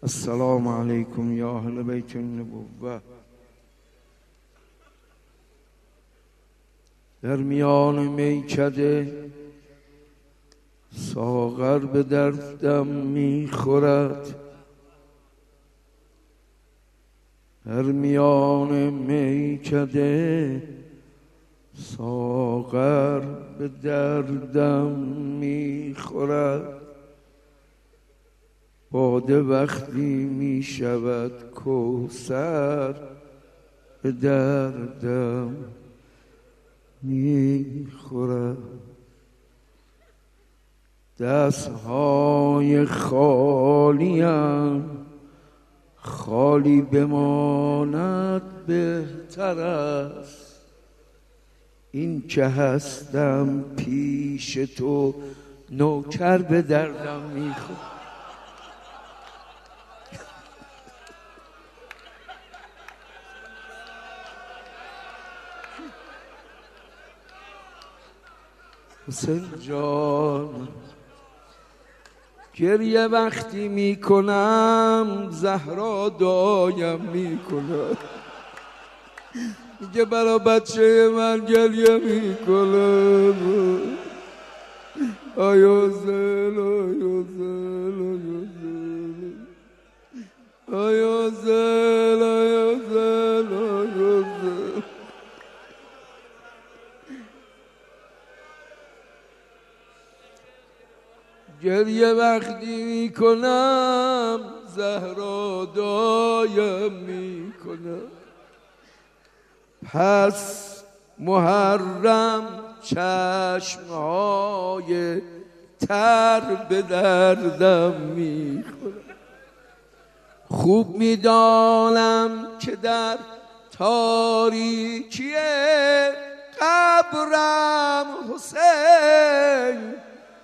السلام علیکم یا اهل بیت النبوة. در میان میکده ساغر به دردم میخورد، در میان میکده ساغر به دردم میخورد. باده وقتی می شود کوثر به دردم می خورد. دستهای خالیم خالی بماند بهتر است، این که هستم پیش تو نوکر به دردم می خورد. حسین جان گریه وقتی میکنم زهرا دایم میکنم، میگه برا بچه من گریه میکنم. آیا زل آیا زل آیا زل آیا زل آیا زل. گریه وقتی میکنم زهرا دایم میکنم. پس محرم چشمهای تر به دردم میخورم. خوب میدانم که در تاریکی قبرم حسین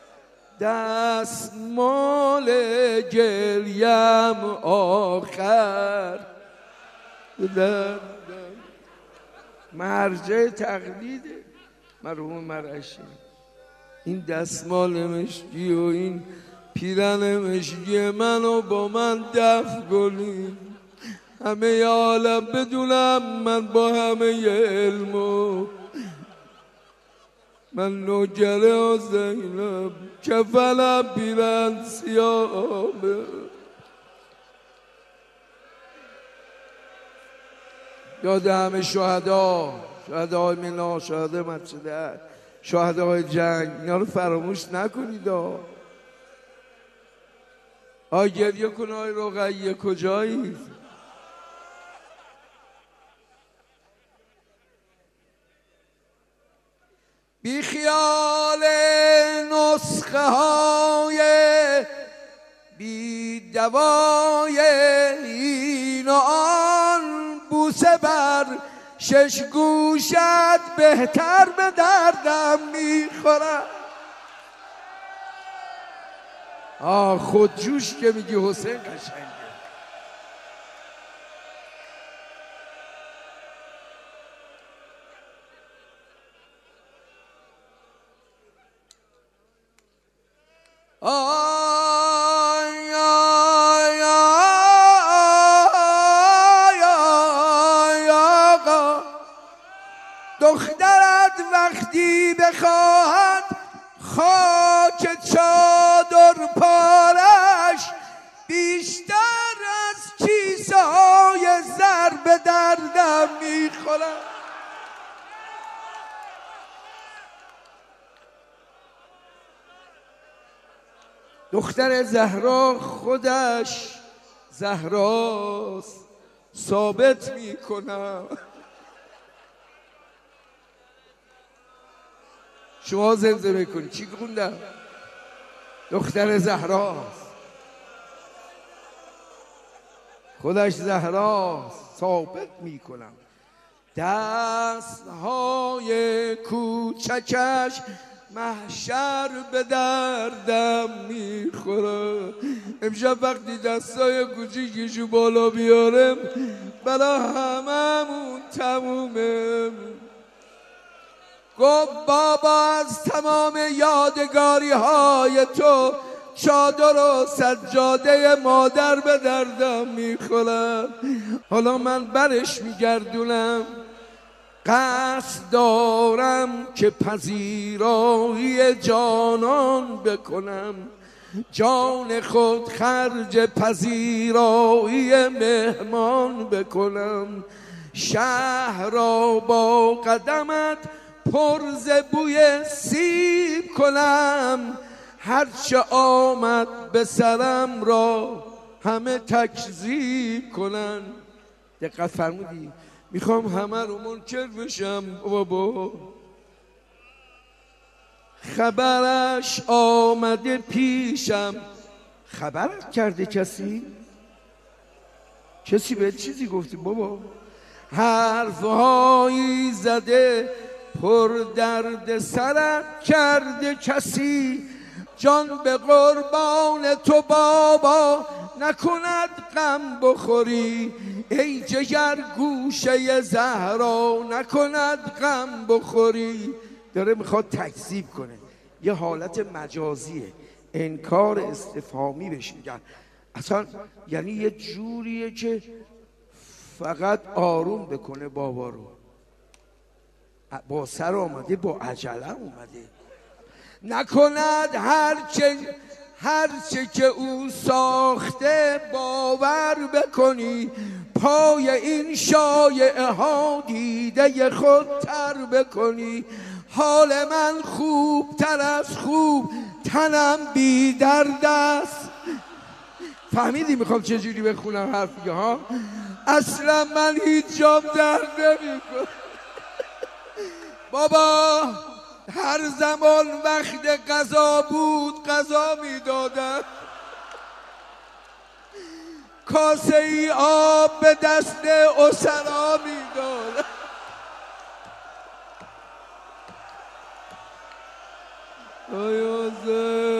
دستمال گریم آخر دردم. مرجع تقلیده مرحوم مرعشی، این دستمال مشکی و این پیرن مشکی منو با من دفن کنید، همه عالم بدونم من با همه علمو من نوکر زینب کفنم پیرن سیامه. یاد همه شهدای مینا، شهدای مسجد، شهدای جنگ، اینا رو فراموش نکنید. گریه کن آی رقیه کجایی؟ بی خیال نسخه های بی دوای این و آن، بوسه بر شش گوشت بهتر به دردم میخورد. خودجوش که میگی حسین قشنگه. دخترت وقتی بخواهد خاک چادر پارش، بیشتر از کیسه های زر به دردم میخورد. دختر زهرا خودش زهراست، ثابت میکنم. شما زمزمه کنید چی خوندم؟ دختر زهراست، خودش زهراست، ثابت میکنم. دستهای کوچکش محشر به دردم میخوره. امشب وقتی دستای کوچیکشو بالا بیارم بلا هممون تمومه. گفت بابا از تمام یادگاری های تو چادر و سجاده مادر به دردم میخورد. حالا من برش میگردونم، قصد دارم که پذیرایی جانان بکنم، جان خود خرج پذیرایی مهمان بکنم. شهر را با قدمت پر ز بوی سیب کنم، هرچه آمد به سرم را همه تکذیب کنن. دقت فرمودی؟ میخوام همه رو منکر بشم بابا. خبرش آمده پیشم، خبرت کرده کسی؟ کسی به چیزی گفتی بابا؟ حرفهایی زده پر درد سرت کرده کسی؟ جان به قربان تو بابا نکند غم بخوری، ای جگر گوشه زهرا نکند غم بخوری. داره میخواد تکذیب کنه، یه حالت مجازیه، انکار استفهامی بهش میگن. اصلا یعنی یه جوریه که فقط آروم بکنه بابا رو. با سر آمده، با عجله اومده. نکند هرچه که او ساخته باور بکنی، پای این شایعه ها دیده خود تر بکنی. حال من خوبتر از خوب، تنم بی درد است. فهمیدی میخوام چجوری بخونم حرفی ها؟ اصلا من هیچ جام درد نمیکنم بابا. هر زمان وقت غذا بود غذا میدادم، کاسه ای آب به دست اسرا میدادم. آیا